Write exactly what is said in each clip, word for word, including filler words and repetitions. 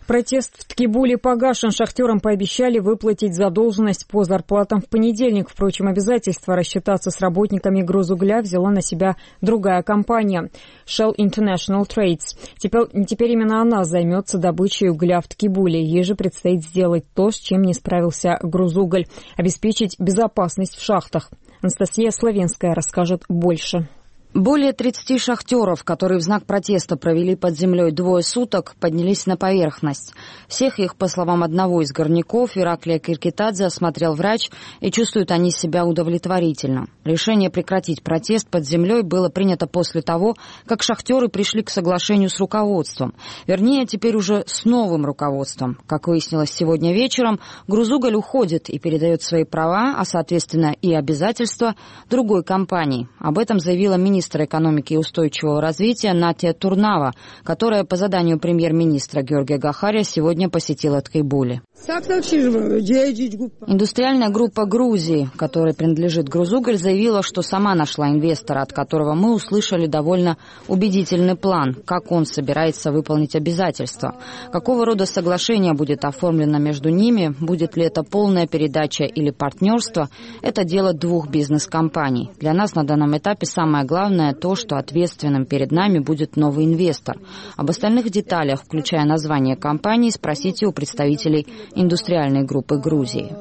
Протест в Ткибуле погашен. Шахтерам пообещали выплатить задолженность по зарплатам в понедельник. Впрочем, обязательство рассчитаться с работниками Грузугля взяла на себя другая компания – Shell International Trades. Теперь, теперь именно она займется добычей угля в Ткибуле. Ей же предстоит сделать то, с чем не справился Грузуголь – обеспечить безопасность в шахтах. Анастасия Славенская расскажет больше. Более тридцати шахтеров, которые в знак протеста провели под землей двое суток, поднялись на поверхность. Всех их, по словам одного из горняков, Ираклия Киркитадзе, осмотрел врач, и чувствуют они себя удовлетворительно. Решение прекратить протест под землей было принято после того, как шахтеры пришли к соглашению с руководством. Вернее, теперь уже с новым руководством. Как выяснилось сегодня вечером, Грузуголь уходит и передает свои права, а, соответственно, и обязательства другой компании. Об этом заявила министр министра экономики и устойчивого развития Натия Турнава, которая по заданию премьер-министра Георгия Гахария сегодня посетила Ткибули. Индустриальная группа Грузии, которой принадлежит Грузуголь, заявила, что сама нашла инвестора, от которого мы услышали довольно убедительный план, как он собирается выполнить обязательства. Какого рода соглашение будет оформлено между ними, будет ли это полная передача или партнерство, это дело двух бизнес-компаний. Для нас на данном этапе самое главное то, что ответственным перед нами будет новый инвестор. Об остальных деталях, включая название компании, спросите у представителей индустриальной группы Грузии.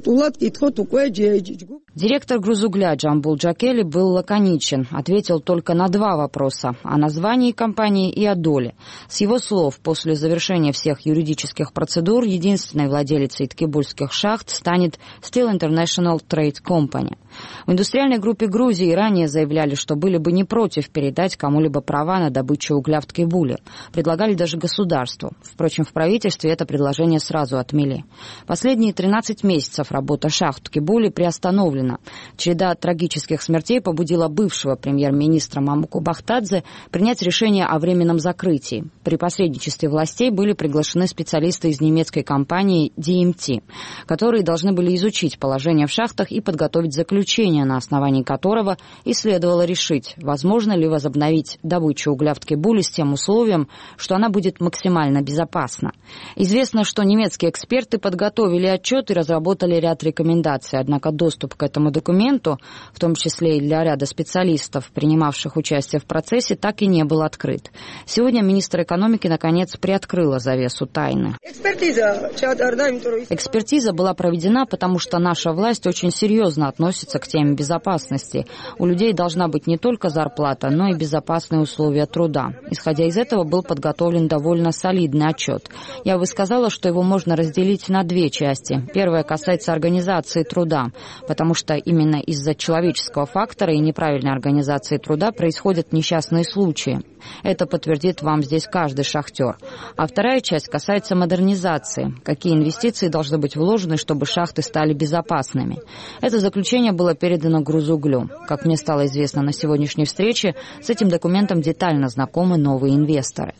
Директор Грузугля Джамбул Джакели был лаконичен, ответил только на два вопроса – о названии компании и о доле. С его слов, после завершения всех юридических процедур, единственной владелицей ткибульских шахт станет Steel International Trade Company. В индустриальной группе Грузии ранее заявляли, что были бы не против передать кому-либо права на добычу угля в Ткибуле. Предлагали даже государству. Впрочем, в правительстве это предложение сразу отмели. Последние тринадцать месяцев работа шахт в Ткибуле приостановлена. Череда трагических смертей побудила бывшего премьер-министра Мамуку Бахтадзе принять решение о временном закрытии. При посредничестве властей были приглашены специалисты из немецкой компании ди эм ти, которые должны были изучить положение в шахтах и подготовить заключение, на основании которого и следовало решить, возможно ли возобновить добычу угля в Ткибуле с тем условием, что она будет максимально безопасна. Известно, что немецкие эксперты подготовили отчет и разработали ряд рекомендаций, однако доступ к этому документу, в том числе и для ряда специалистов, принимавших участие в процессе, так и не был открыт. Сегодня министр экономики, наконец, приоткрыла завесу тайны. Экспертиза была проведена, потому что наша власть очень серьезно относится к теме безопасности. У людей должна быть не только зарплата, но и безопасные условия труда. Исходя из этого был подготовлен довольно солидный отчет. Я бы сказала, что его можно разделить на две части. Первая касается организации труда, потому что именно из-за человеческого фактора и неправильной организации труда происходят несчастные случаи. Это подтвердит вам здесь каждый шахтер. А вторая часть касается модернизации. Какие инвестиции должны быть вложены, чтобы шахты стали безопасными. Это заключение было передано Грузуглю. Как мне стало известно на сегодняшней встрече, с этим документом детально знакомы новые инвесторы.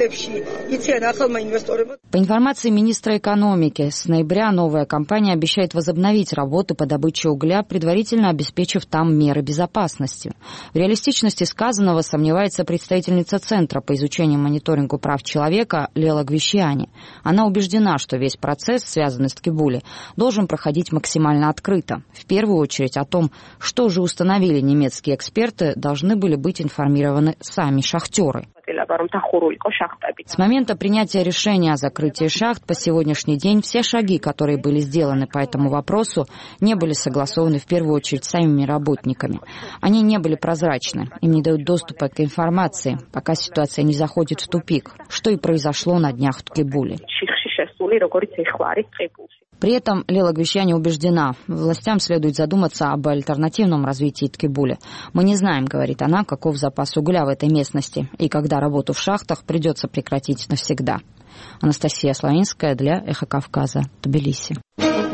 По информации министра экономики, с ноября новая компания обещает возобновить работы по добыче угля, предварительно обеспечив там меры безопасности. В реалистичности сказанного сомневается представительница Центра по изучению и мониторингу прав человека Лела Гвищиани. Она убеждена, что весь процесс, связанный с Ткибуле, должен проходить максимально открыто. В первую очередь о том, что же установили немецкие эксперты, должны были быть информированы сами шахтеры. С момента принятия решения о закрытии шахт по сегодняшний день все шаги, которые были сделаны по этому вопросу, не были согласованы в первую очередь с самими работниками. Они не были прозрачны, им не дают доступа к информации, пока ситуация не заходит в тупик, что и произошло на днях в Ткибуле. При этом Лела Гвищиани убеждена, властям следует задуматься об альтернативном развитии Ткибуля. Мы не знаем, говорит она, каков запас угля в этой местности и когда работу в шахтах придется прекратить навсегда. Анастасия Славинская для Эхо Кавказа, Тбилиси.